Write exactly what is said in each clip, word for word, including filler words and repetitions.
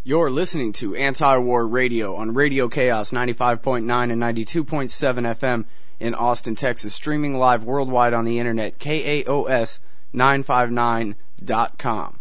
You're listening to Anti-War Radio on Radio Chaos ninety-five point nine and ninety-two point seven F M in Austin, Texas, streaming live worldwide on the internet, K A O S nine five nine dot com.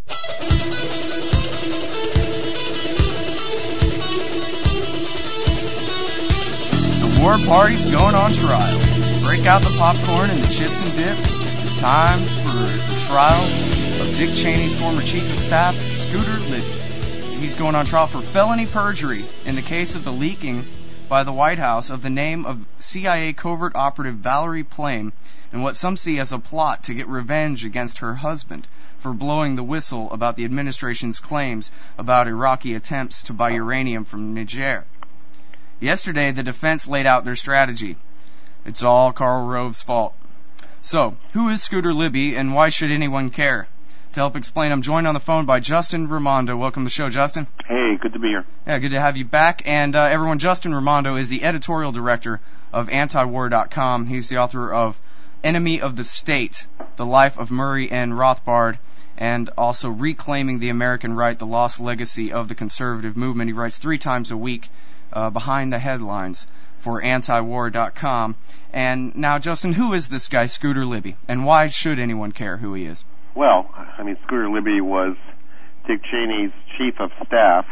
The war party's going on trial. Break out the popcorn and the chips and dip. It's time for the trial of Dick Cheney's former chief of staff, Scooter Libby. He's going on trial for felony perjury in the case of the leaking by the White House of the name of C I A covert operative Valerie Plame and what some see as a plot to get revenge against her husband for blowing the whistle about the administration's claims about Iraqi attempts to buy uranium from Niger. Yesterday, the defense laid out their strategy. It's all Karl Rove's fault. So, who is Scooter Libby and why should anyone care? To help explain, I'm joined on the phone by Justin Raimondo. Welcome to the show, Justin. Hey, good to be here. Yeah, good to have you back. And uh, everyone, Justin Raimondo is the editorial director of anti war dot com. He's the author of Enemy of the State, The Life of Murray N. Rothbard, and also Reclaiming the American Right, The Lost Legacy of the Conservative Movement. He writes three times a week uh, behind the headlines for anti war dot com. And now, Justin, who is this guy, Scooter Libby, and why should anyone care who he is? Well, I mean, Scooter Libby was Dick Cheney's chief of staff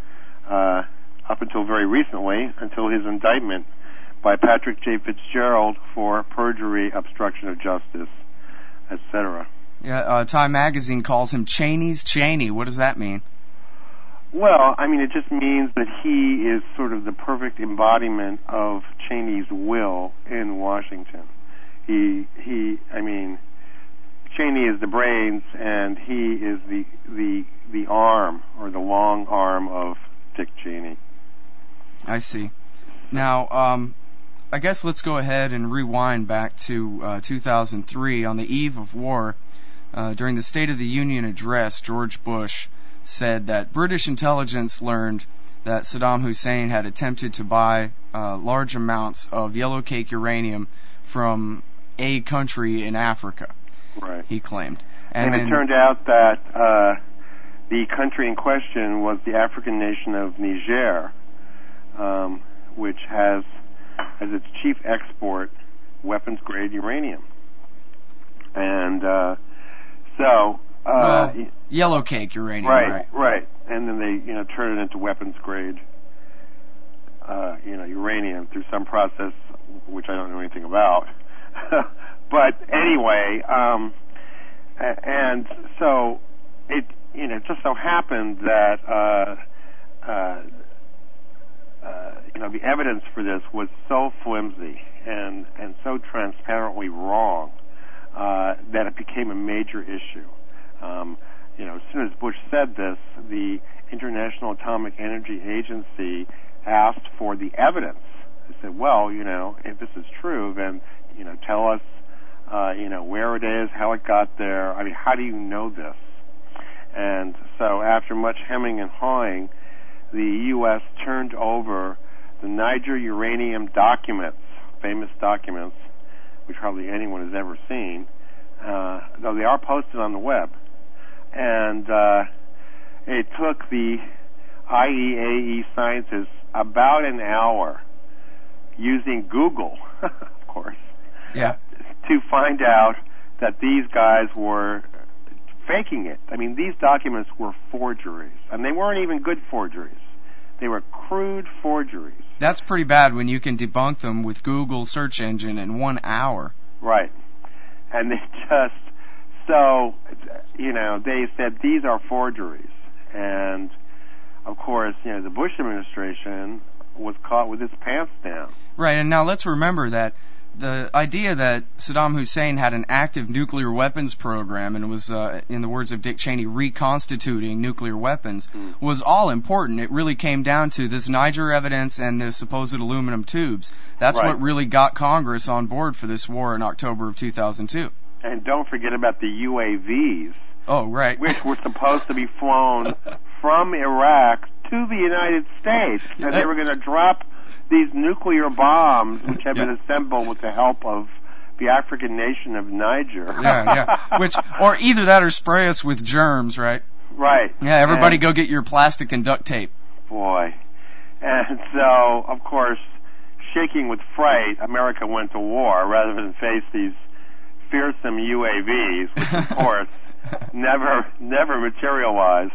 uh, up until very recently, until his indictment by Patrick J. Fitzgerald for perjury, obstruction of justice, et cetera. Yeah, uh, Time Magazine calls him Cheney's Cheney. What does that mean? Well, I mean, it just means that he is sort of the perfect embodiment of Cheney's will in Washington. He, he, I mean... Cheney is the brains, and he is the the the arm, or the long arm of Dick Cheney. I see. Now, um, I guess let's go ahead and rewind back to uh, two thousand three. On the eve of war, uh, during the State of the Union address, George Bush said that British intelligence learned that Saddam Hussein had attempted to buy uh, large amounts of yellow cake uranium from a country in Africa. Right. He claimed. And, and it then, turned out that uh, the country in question was the African nation of Niger, um, which has as its chief export weapons-grade uranium. And uh, so... Uh, well, yellow cake uranium, right, right? Right, and then they, you know, turn it into weapons-grade, uh, you know, uranium through some process which I don't know anything about. But anyway, um, and so it, you know, just so happened that, uh, uh, uh, you know, the evidence for this was so flimsy and, and so transparently wrong, uh, that it became a major issue. Um, you know, as soon as Bush said this, the International Atomic Energy Agency asked for the evidence. They said, well, you know, if this is true, then, you know, tell us, Uh, you know, where it is, how it got there. I mean, how do you know this? And so after much hemming and hawing, the U S turned over the Niger uranium documents, famous documents, which hardly anyone has ever seen, uh, though they are posted on the web. And uh, it took the I E A E scientists about an hour using Google, of course. Yeah. To find out that these guys were faking it. I mean, these documents were forgeries, and they weren't even good forgeries. They were crude forgeries. That's pretty bad when you can debunk them with Google search engine in one hour. Right. And they just, so, you know, they said these are forgeries. And, of course, you know, the Bush administration was caught with its pants down. Right, and now let's remember that the idea that Saddam Hussein had an active nuclear weapons program and was, uh, in the words of Dick Cheney, reconstituting nuclear weapons mm. was all important. It really came down to this Niger evidence and the supposed aluminum tubes. That's right. what really got Congress on board for this war in October of two thousand two. And don't forget about the U A Vs. Oh, right. Which were supposed to be flown from Iraq to the United States. And they were going to drop these nuclear bombs, which have been yeah. assembled with the help of the African nation of Niger. yeah, yeah. Which, or either that or spray us with germs, right? Right. Yeah, everybody and, go get your plastic and duct tape. Boy. And so, of course, shaking with fright, America went to war rather than face these fearsome U A Vs, which, of course, never never materialized.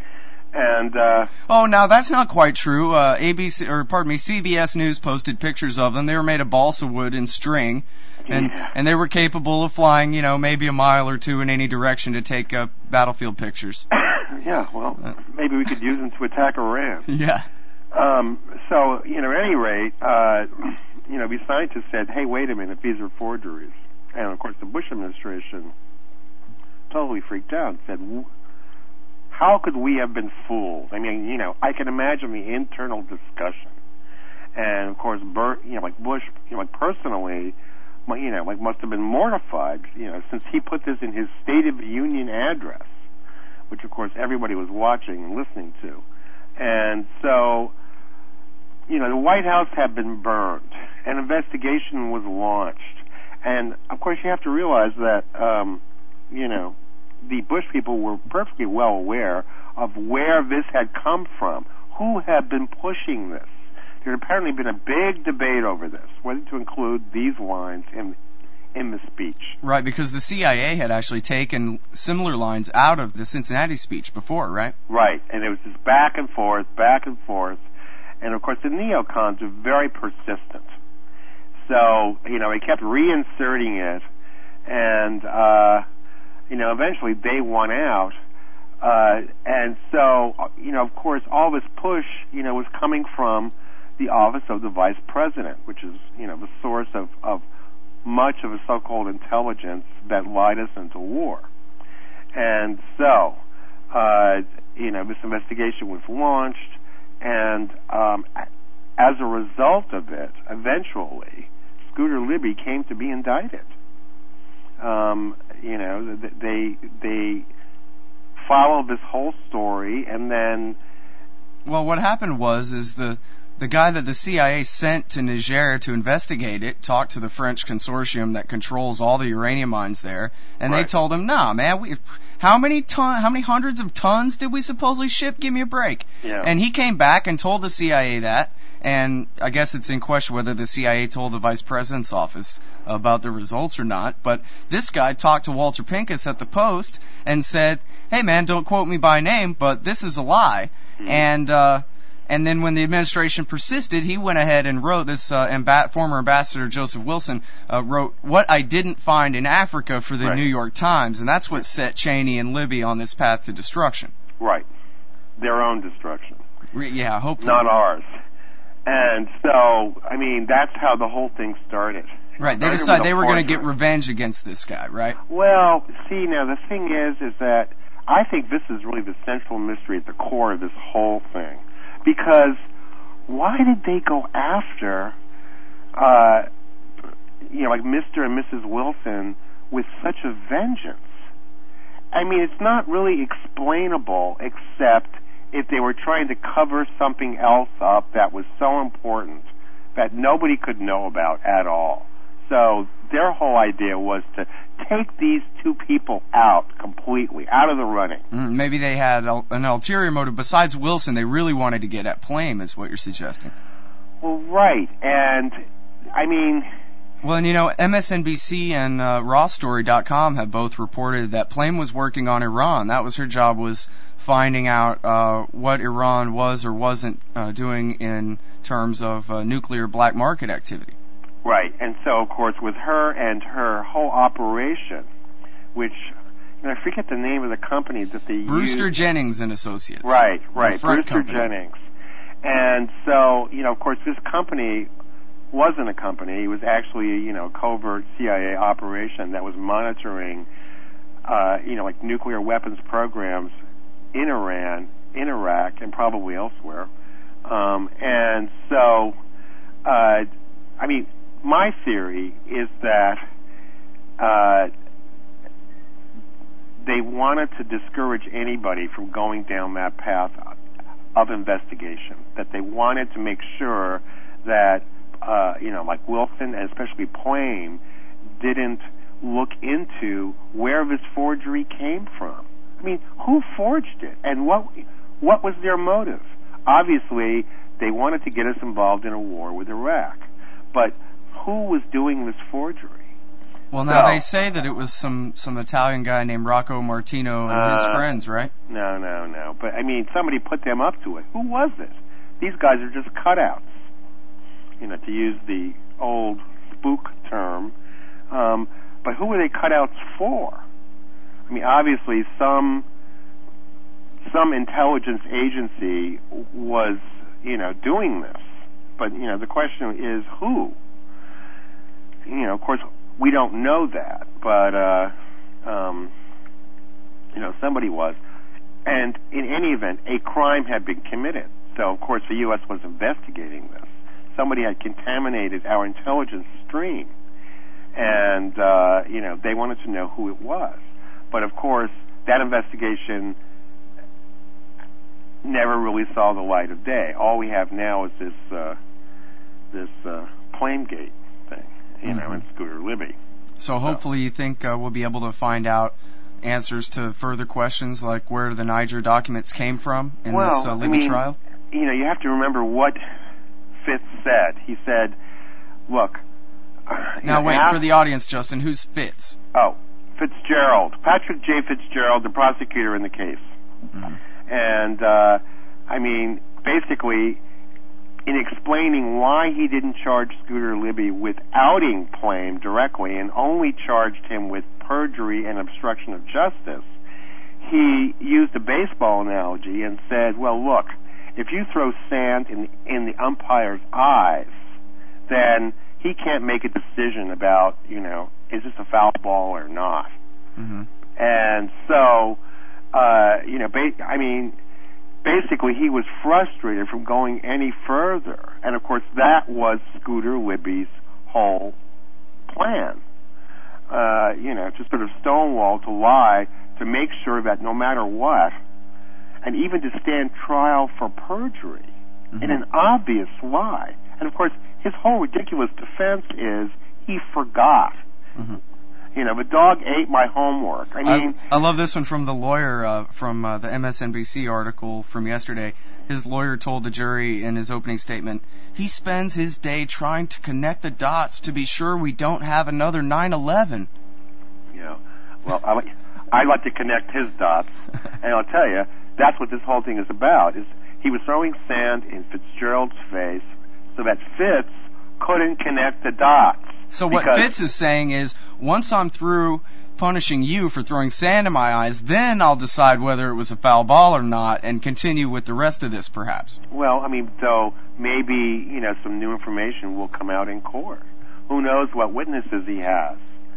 And uh, oh, now that's not quite true. Uh, A B C, or pardon me, C B S News posted pictures of them. They were made of balsa wood and string, and yeah. and they were capable of flying, you know, maybe a mile or two in any direction to take uh, battlefield pictures. Yeah, well, uh, maybe we could use them to attack Iran. Yeah. Um, so, you know, at any rate, uh, you know, these scientists said, hey, wait a minute, these are forgeries. And, of course, the Bush administration totally freaked out and said, how could we have been fooled? I mean, you know, I can imagine the internal discussion. And, of course, Bur- you know, like Bush, you know, like personally, you know, like must have been mortified, you know, since he put this in his State of the Union address, which, of course, everybody was watching and listening to. And so, you know, the White House had been burned. An investigation was launched. And, of course, you have to realize that, um, you know, the Bush people were perfectly well aware of where this had come from, who had been pushing this. There had apparently been a big debate over this, whether to include these lines in in the speech. Right, because the C I A had actually taken similar lines out of the Cincinnati speech before, right? Right, and it was just back and forth, back and forth. And, of course, the neocons are very persistent. So, you know, they kept reinserting it, and, uh, you know, eventually they won out. Uh, and so, you know, of course, all this push, you know, was coming from the office of the vice president, which is, you know, the source of, of much of the so-called intelligence that lied us into war. And so, uh, you know, this investigation was launched, and um, as a result of it, eventually, Scooter Libby came to be indicted. Um, you know, they they followed this whole story, and then. Well, what happened was is the the guy that the C I A sent to Niger to investigate it talked to the French consortium that controls all the uranium mines there, and right. they told him, "Nah, man, we how many ton, how many hundreds of tons did we supposedly ship? Give me a break." Yeah. And he came back and told the C I A that. And I guess it's in question whether the C I A told the vice president's office about the results or not. But this guy talked to Walter Pincus at the Post and said, "Hey, man, don't quote me by name, but this is a lie." Mm-hmm. And uh, and then when the administration persisted, he went ahead and wrote this. Uh, amb- former ambassador Joseph Wilson uh, wrote "What I Didn't Find in Africa" for the right. New York Times, and that's what set Cheney and Libby on this path to destruction. Right, their own destruction. Re- yeah, hopefully not ours. And so, I mean, that's how the whole thing started. Right, they decided they were going to get revenge against this guy, right? Well, see, now the thing is, is that I think this is really the central mystery at the core of this whole thing. Because why did they go after, uh, you know, like Mister and Missus Wilson with such a vengeance? I mean, it's not really explainable except if they were trying to cover something else up that was so important that nobody could know about at all. So their whole idea was to take these two people out completely, out of the running. Mm, maybe they had a, an ulterior motive. Besides Wilson, they really wanted to get at Plame, is what you're suggesting. Well, right. And, I mean... Well, and you know, M S N B C and uh, Raw Story dot com have both reported that Plame was working on Iran. That was her job, was finding out uh, what Iran was or wasn't uh, doing in terms of uh, nuclear black market activity. Right, and so, of course, with her and her whole operation, which, you know, I forget the name of the company that they Brewster used. Jennings and Associates. Right, right, Brewster company. Jennings. And so, you know, of course, this company wasn't a company. It was actually, you know, a covert C I A operation that was monitoring, uh, you know, like nuclear weapons programs in Iran, in Iraq, and probably elsewhere. Um, and so, uh, I mean, my theory is that uh, they wanted to discourage anybody from going down that path of investigation, that they wanted to make sure that, uh, you know, like Wilson and especially Plame didn't look into where this forgery came from. I mean, who forged it, and what what was their motive? Obviously, they wanted to get us involved in a war with Iraq, but who was doing this forgery? Well, now so, they say that it was some some Italian guy named Rocco Martino and uh, his friends, right? No, no, no. But I mean, somebody put them up to it. Who was it? These guys are just cutouts. You know, to use the old spook term. Um, but who were they cutouts for? I mean, obviously, some some intelligence agency was, you know, doing this. But, you know, the question is who? You know, of course, we don't know that. But, uh, um, you know, somebody was. And in any event, a crime had been committed. So, of course, the U S was investigating this. Somebody had contaminated our intelligence stream. And, uh, you know, they wanted to know who it was. But, of course, that investigation never really saw the light of day. All we have now is this uh, this uh, Planegate thing, you mm-hmm. know, and Scooter Libby. So hopefully so. you think uh, we'll be able to find out answers to further questions like where the Niger documents came from in well, this uh, Libby I mean, trial? You know, you have to remember what Fitz said. He said, look... Now know, wait, after, for the audience, Justin, who's Fitz? Oh, Fitzgerald. Patrick J. Fitzgerald, the prosecutor in the case. Mm-hmm. And, uh, I mean, basically, in explaining why he didn't charge Scooter Libby with outing Plame directly and only charged him with perjury and obstruction of justice, he used a baseball analogy and said, well, look, if you throw sand in the, in the umpire's eyes, then he can't make a decision about, you know, is this a foul ball or not? Mm-hmm. And so, uh, you know, ba- I mean, basically he was frustrated from going any further. And, of course, that was Scooter Libby's whole plan. Uh, you know, to sort of stonewall, to lie, to make sure that no matter what, and even to stand trial for perjury mm-hmm. in an obvious lie. And, of course, his whole ridiculous defense is he forgot. Mm-hmm. You know, the dog ate my homework. I mean, I, I love this one from the lawyer uh, from uh, the M S N B C article from yesterday. His lawyer told the jury in his opening statement, he spends his day trying to connect the dots to be sure we don't have another nine eleven. Yeah. Well, I like, I like to connect his dots, and I'll tell you, that's what this whole thing is about. Is he was throwing sand in Fitzgerald's face so that Fitz couldn't connect the dots. So what Fitz is saying is, once I'm through punishing you for throwing sand in my eyes, then I'll decide whether it was a foul ball or not and continue with the rest of this, perhaps. Well, I mean, so maybe, you know, some new information will come out in court. Who knows what witnesses he has.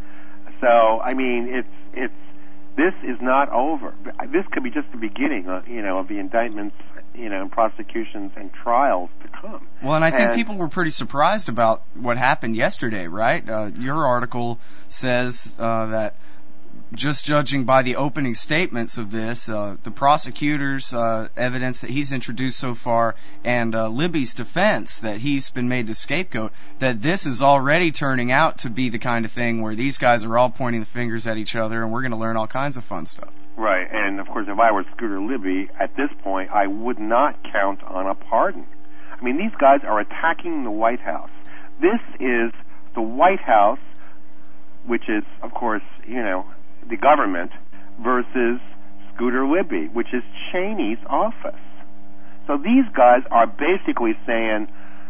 So, I mean, it's, it's, this is not over. This could be just the beginning, uh, you know, of the indictments, you know, and prosecutions and trials to come. Well, and I think and, people were pretty surprised about what happened yesterday, right? Uh, your article says uh, that just judging by the opening statements of this, uh, the prosecutor's uh, evidence that he's introduced so far, and uh, Libby's defense that he's been made the scapegoat, that this is already turning out to be the kind of thing where these guys are all pointing the fingers at each other, and we're going to learn all kinds of fun stuff. Right, and of course, if I were Scooter Libby, at this point, I would not count on a pardon. I mean, these guys are attacking the White House. This is the White House, which is, of course, you know, the government, versus Scooter Libby, which is Cheney's office. So these guys are basically saying,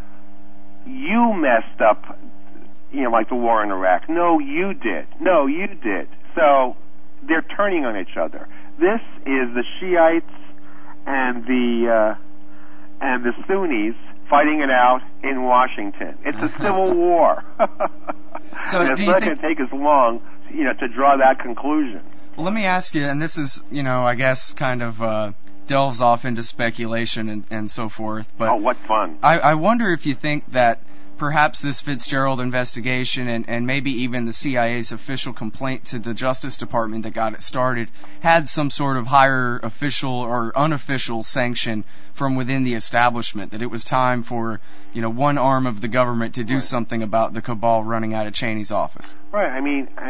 you messed up, you know, like the war in Iraq. No, you did. No, you did. So they're turning on each other. This is the Shiites and the uh, and the Sunnis fighting it out in Washington. It's a civil war. So and it's do you not think... going to take as long, you know, to draw that conclusion. Well, let me ask you, and this is, you know, I guess kind of uh, delves off into speculation and, and so forth. But oh, what fun! I, I wonder if you think that perhaps this Fitzgerald investigation and, and maybe even the C I A's official complaint to the Justice Department that got it started had some sort of higher official or unofficial sanction from within the establishment, that it was time for, you know, one arm of the government to do right. something about the cabal running out of Cheney's office. Right. I mean, I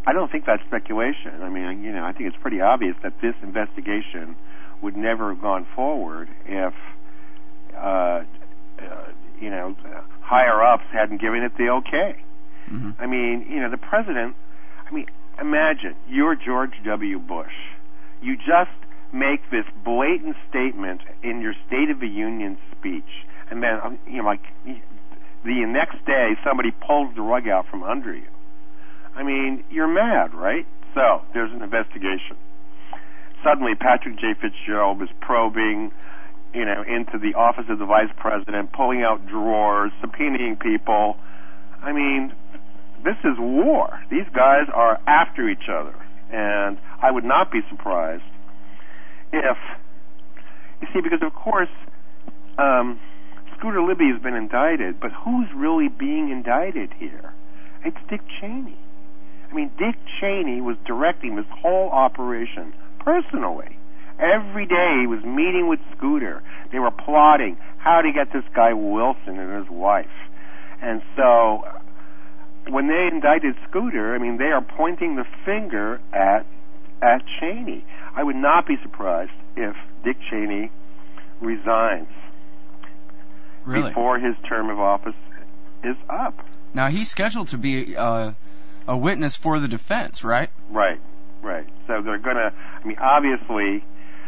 I don't think that's speculation. I mean, you know, I think it's pretty obvious that this investigation would never have gone forward if, uh, uh, you know, higher ups hadn't given it the okay. Mm-hmm. I mean, you know, the president. I mean, imagine you're George W. Bush. You just make this blatant statement in your State of the Union speech, and then, um, you know, like the next day, somebody pulls the rug out from under you. I mean, you're mad, right? So there's an investigation. Suddenly, Patrick J. Fitzgerald is probing, you know, into the office of the vice president, pulling out drawers, subpoenaing people. I mean, this is war. These guys are after each other, and I would not be surprised if, you see, because of course, um, Scooter Libby has been indicted, but who's really being indicted here? It's Dick Cheney. I mean, Dick Cheney was directing this whole operation personally. Every day he was meeting with Scooter. They were plotting how to get this guy Wilson and his wife. And so when they indicted Scooter, I mean, they are pointing the finger at at Cheney. I would not be surprised if Dick Cheney resigns really? before his term of office is up. Now, he's scheduled to be uh, a witness for the defense, right? Right, right. So they're going to, I mean, obviously,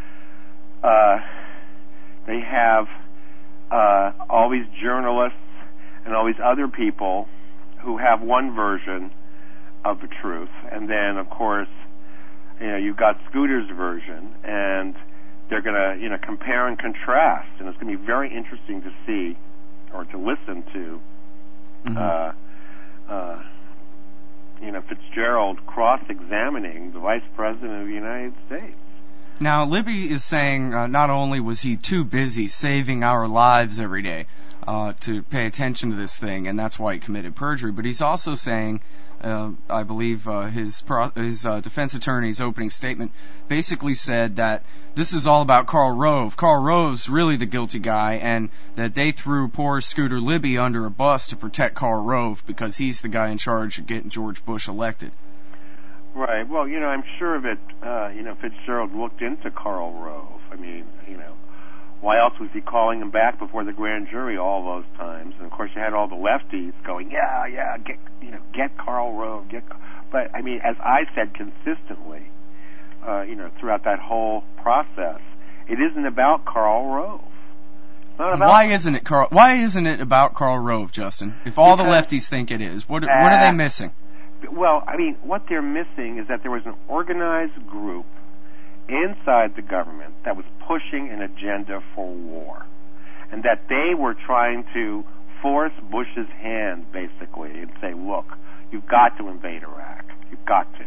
uh, they have uh, all these journalists and all these other people who have one version of the truth. And then, of course, you know, you've got Scooter's version, and they're going to, you know, compare and contrast. And it's going to be very interesting to see or to listen to, Mm-hmm. uh, uh, you know, Fitzgerald cross-examining the Vice President of the United States. Now, Libby is saying uh, not only was he too busy saving our lives every day uh, to pay attention to this thing, and that's why he committed perjury, but he's also saying, uh, I believe uh, his pro- his uh, defense attorney's opening statement basically said that this is all about Karl Rove. Karl Rove's really the guilty guy, and that they threw poor Scooter Libby under a bus to protect Karl Rove because he's the guy in charge of getting George Bush elected. Right. Well, you know, I'm sure that, uh, you know, Fitzgerald looked into Karl Rove. I mean, you know, why else was he calling him back before the grand jury all those times? And, of course, you had all the lefties going, yeah, yeah, get, you know, get Karl Rove, get... But, I mean, as I said consistently, uh, you know, throughout that whole process, it isn't about Karl Rove. It's not about... Why isn't it Karl? Why isn't it about Karl Rove, Justin? If all the lefties think it is, what, what are they missing? Well, I mean, what they're missing is that there was an organized group inside the government that was pushing an agenda for war, and that they were trying to force Bush's hand, basically, and say, look, you've got to invade Iraq. You've got to.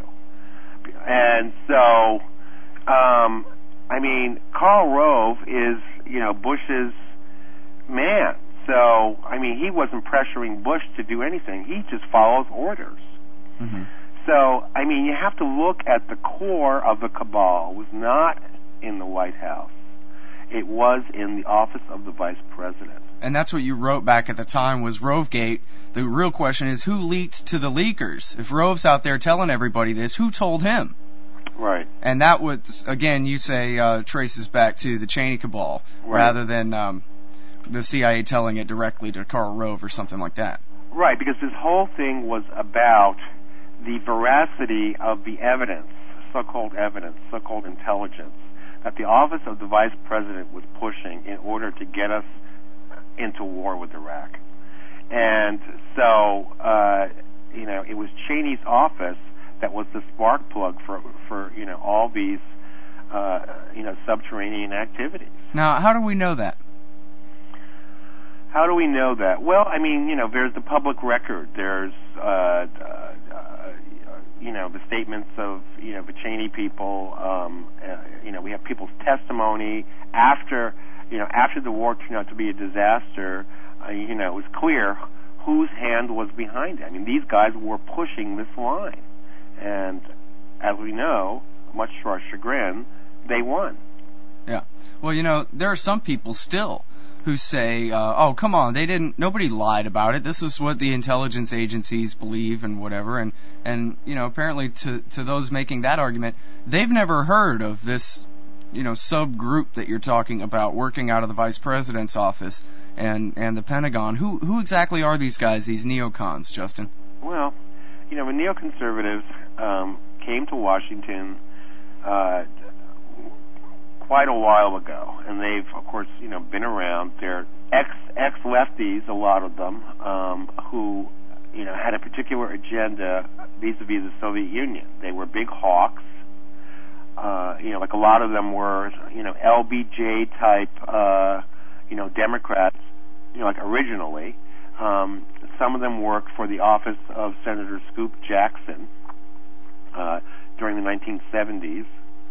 And so, um, I mean, Karl Rove is, you know, Bush's man. So, I mean, he wasn't pressuring Bush to do anything. He just follows orders. Mm-hmm. So, I mean, you have to look at the core of the cabal. It was not in the White House. It was in the office of the vice president. And that's what you wrote back at the time was Rovegate. The real question is, who leaked to the leakers? If Rove's out there telling everybody this, who told him? Right. And that would, again, you say, uh, traces back to the Cheney cabal, right. rather than um, the C I A telling it directly to Karl Rove or something like that. Right, because this whole thing was about the veracity of the evidence, so-called evidence, so-called intelligence, that the office of the vice president was pushing in order to get us into war with Iraq. And so, uh, you know, it was Cheney's office that was the spark plug for, for you know, all these, uh, you know, subterranean activities. Now, how do we know that? How do we know that? Well, I mean, you know, there's the public record. There's, uh, uh, uh, you know, the statements of, you know, the Cheney people. Um, uh, you know, we have people's testimony after, you know, after the war turned out to be a disaster. Uh, you know, it was clear whose hand was behind it. I mean, these guys were pushing this line, and as we know, much to our chagrin, they won. Yeah. Well, you know, there are some people still who say, uh, "Oh, come on, they didn't. Nobody lied about it. This is what the intelligence agencies believe and whatever." And and you know, apparently to to those making that argument, they've never heard of this, you know, subgroup that you're talking about working out of the vice president's office and and the Pentagon. Who who exactly are these guys? These neocons, Justin? Well, you know, the neoconservatives um, came to Washington uh, quite a while ago, and they've, of course, you know, been around. They're ex ex lefties, a lot of them, um, who, you know, had a particular agenda vis-a-vis the Soviet Union. They were big hawks. Uh, you know, like a lot of them were, you know, L B J type, uh, you know, Democrats. You know, like originally. Um, some of them worked for the office of Senator Scoop Jackson uh, during the nineteen seventies,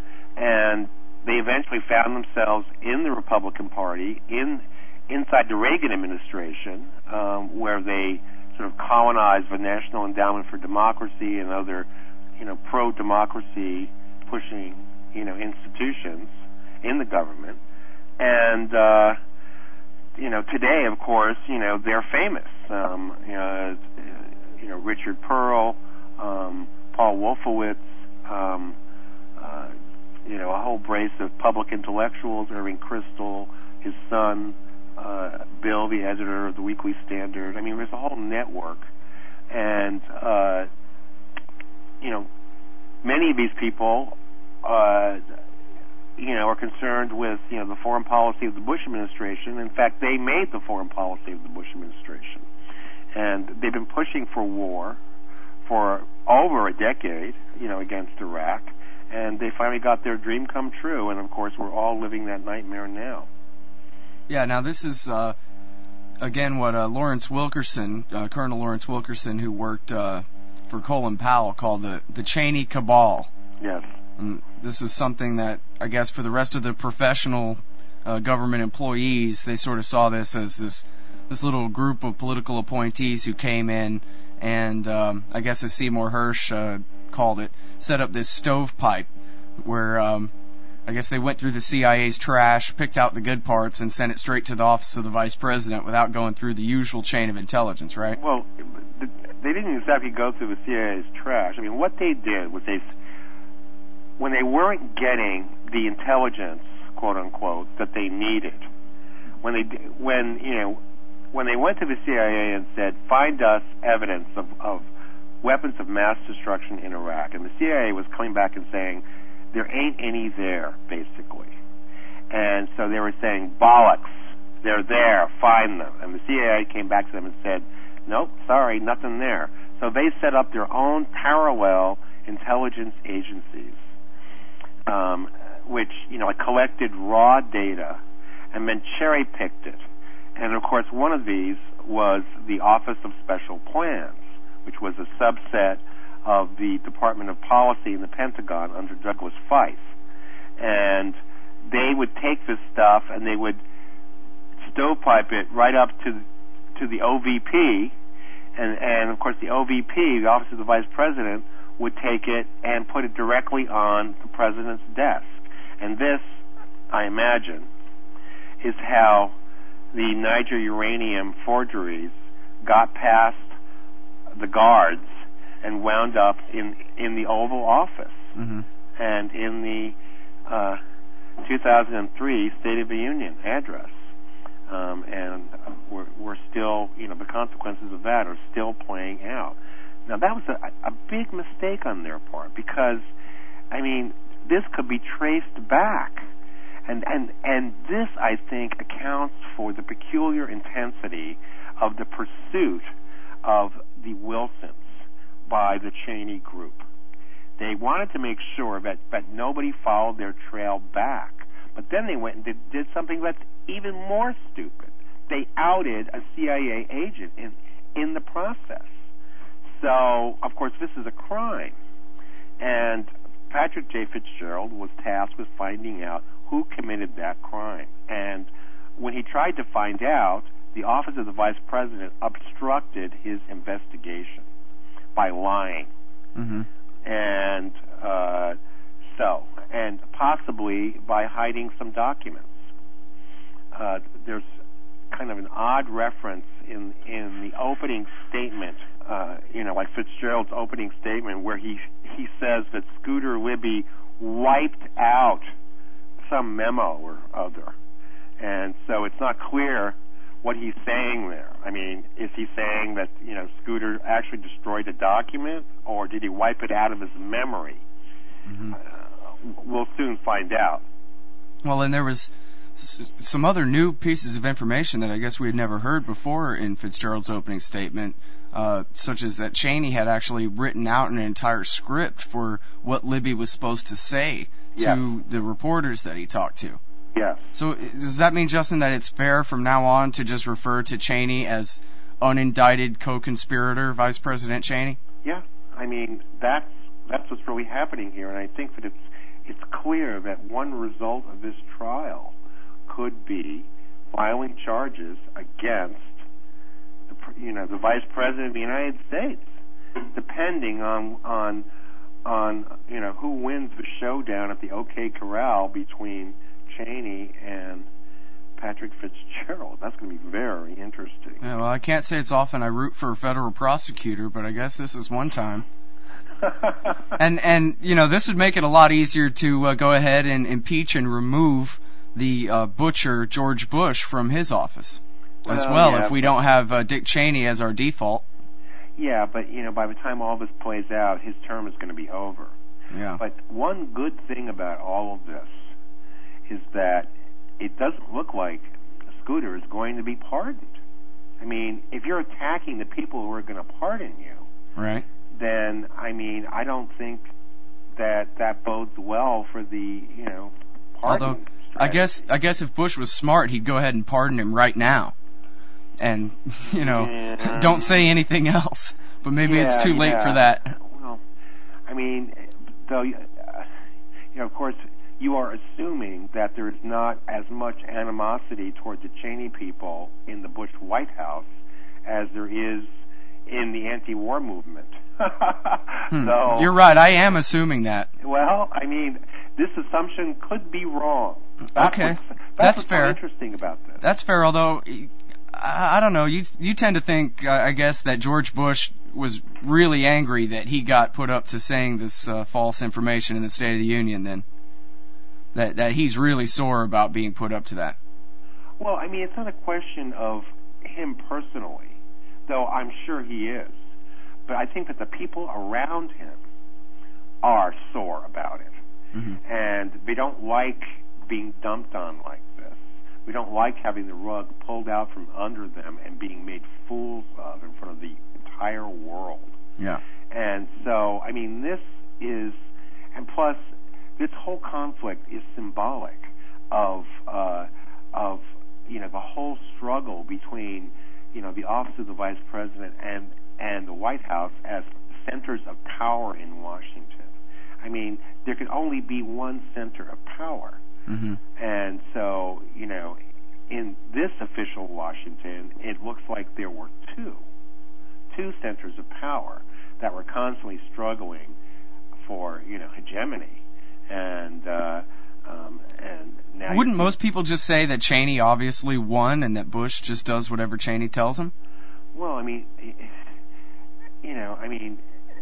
and they eventually found themselves in the Republican Party, in inside the Reagan administration, um, where they sort of colonized the National Endowment for Democracy and other, you know, pro-democracy pushing, you know, institutions in the government. And, uh, you know, today, of course, you know, they're famous. Um, you know, you know, Richard Pearl, um, Paul Wolfowitz, um, uh, you know, a whole brace of public intellectuals, Irving Kristol, his son, uh, Bill, the editor of the Weekly Standard. I mean, there's a whole network. And, uh, you know, many of these people, uh, you know, are concerned with, you know, the foreign policy of the Bush administration. In fact, they made the foreign policy of the Bush administration. And they've been pushing for war for over a decade, you know, against Iraq. And they finally got their dream come true. And, of course, we're all living that nightmare now. Yeah, now this is, uh, again, what uh, Lawrence Wilkerson, uh, Colonel Lawrence Wilkerson, who worked uh, for Colin Powell, called the, the Cheney Cabal. Yes. And this was something that, I guess, for the rest of the professional uh, government employees, they sort of saw this as this this little group of political appointees who came in and, um, I guess as Seymour Hersh uh, called it, set up this stovepipe where, um, I guess they went through the C I A's trash, picked out the good parts, and sent it straight to the office of the vice president without going through the usual chain of intelligence, right? Well, they didn't exactly go through the C I A's trash. I mean, what they did was they, when they weren't getting the intelligence, quote unquote, that they needed, when they, when you know, when they went to the C I A and said, "Find us evidence of, of weapons of mass destruction in Iraq," and the C I A was coming back and saying, "There ain't any there," basically, and so they were saying, "Bollocks, they're there, find them," and the C I A came back to them and said, "Nope, sorry, nothing there." So they set up their own parallel intelligence agencies. Um, which, you know, collected raw data and then cherry-picked it. And, of course, one of these was the Office of Special Plans, which was a subset of the Department of Policy in the Pentagon under Douglas Feith. And they would take this stuff and they would stovepipe it right up to to the O V P. And, and, of course, the O V P, the Office of the Vice President, would take it and put it directly on the president's desk. And this, I imagine, is how the Niger uranium forgeries got past the guards and wound up in, in the Oval Office mm-hmm. and in the uh, two thousand three State of the Union address. Um, and we're, we're still, you know, the consequences of that are still playing out. Now, that was a, a big mistake on their part because, I mean, this could be traced back. And, and, and this, I think, accounts for the peculiar intensity of the pursuit of the Wilsons by the Cheney group. They wanted to make sure that, that nobody followed their trail back. But then they went and did, did something that's even more stupid. They outed a C I A agent in, in the process. So, of course, this is a crime. And Patrick J. Fitzgerald was tasked with finding out who committed that crime. And when he tried to find out, the Office of the Vice President obstructed his investigation by lying. Mm-hmm. And uh, so, and possibly by hiding some documents. Uh, there's kind of an odd reference in in the opening statement, uh, you know, like Fitzgerald's opening statement, where he he says that Scooter Libby wiped out some memo or other, and so it's not clear what he's saying there. I mean, is he saying that, you know, Scooter actually destroyed a document, or did he wipe it out of his memory? Mm-hmm. Uh, we'll soon find out. Well, and there was s- some other new pieces of information that I guess we had never heard before in Fitzgerald's opening statement, uh, such as that Cheney had actually written out an entire script for what Libby was supposed to say to yeah. the reporters that he talked to. Yes. So does that mean, Justin, that it's fair from now on to just refer to Cheney as unindicted co-conspirator, Vice President Cheney? Yeah. I mean, that's that's what's really happening here, and I think that it's it's clear that one result of this trial could be filing charges against the, you know, the Vice President of the United States, depending on on on you know who wins the showdown at the OK Corral between Cheney and Patrick Fitzgerald. That's going to be very interesting. Yeah, well, I can't say it's often I root for a federal prosecutor, but I guess this is one time. and, and you know, this would make it a lot easier to uh, go ahead and impeach and remove the uh, butcher George Bush from his office as well, well yeah, if we don't have uh, Dick Cheney as our default. Yeah, but, you know, by the time all this plays out, his term is going to be over. Yeah. But one good thing about all of this is that it doesn't look like Scooter is going to be pardoned. I mean, if you're attacking the people who are going to pardon you, right, then, I mean, I don't think that that bodes well for the, you know, pardon Although, strategy. I guess, I guess if Bush was smart, he'd go ahead and pardon him right now. And, you know, yeah. don't say anything else. But maybe yeah, it's too late yeah. for that. Well, I mean, though, uh, you know, of course, you are assuming that there is not as much animosity toward the Cheney people in the Bush White House as there is in the anti-war movement. hmm. So, you're right. I am assuming that. Well, I mean, this assumption could be wrong. That's okay, what's, that's, that's what's fair. So interesting about this. That's fair. Although, I, I don't know. You you tend to think, uh, I guess, that George Bush was really angry that he got put up to saying this uh, false information in the State of the Union. Then that that he's really sore about being put up to that. Well, I mean, it's not a question of him personally, though I'm sure he is. But I think that the people around him are sore about it. Mm-hmm. And they don't like being dumped on like this. We don't like having the rug pulled out from under them and being made fools of in front of the entire world. Yeah. And so, I mean, this is, and plus, this whole conflict is symbolic of, uh, of, you know, the whole struggle between, you know, the office of the vice president and, and the White House as centers of power in Washington. I mean, there can only be one center of power. Mm-hmm. And so, you know, in this official Washington, it looks like there were two, two centers of power that were constantly struggling for, you know, hegemony. And, uh, um, and now wouldn't most people just say that Cheney obviously won and that Bush just does whatever Cheney tells him? Well, I mean, you know, I mean,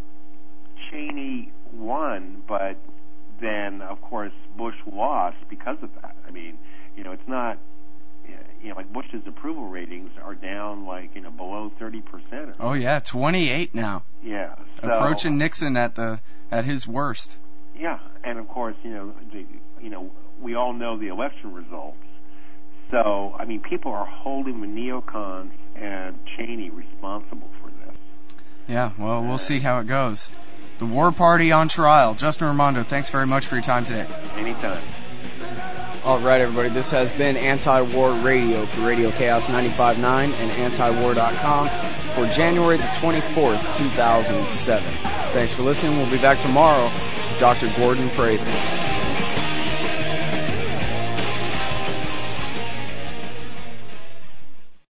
Cheney won, but then, of course, Bush lost because of that. I mean, you know, it's not, you know, like Bush's approval ratings are down, like, you know, below thirty percent. Oh, yeah, twenty-eight now. Yeah. So, approaching Nixon at the at his worst. Yeah, and of course, you know, the, you know, we all know the election results. So, I mean, people are holding the neocons and Cheney responsible for this. Yeah, well, we'll see how it goes. The War Party on trial. Justin Raimondo, thanks very much for your time today. Anytime. All right, everybody, this has been Anti-War Radio for Radio Chaos ninety-five point nine and anti war dot com for January the twenty-fourth, two thousand seven. Thanks for listening. We'll be back tomorrow with Doctor Gordon Prather.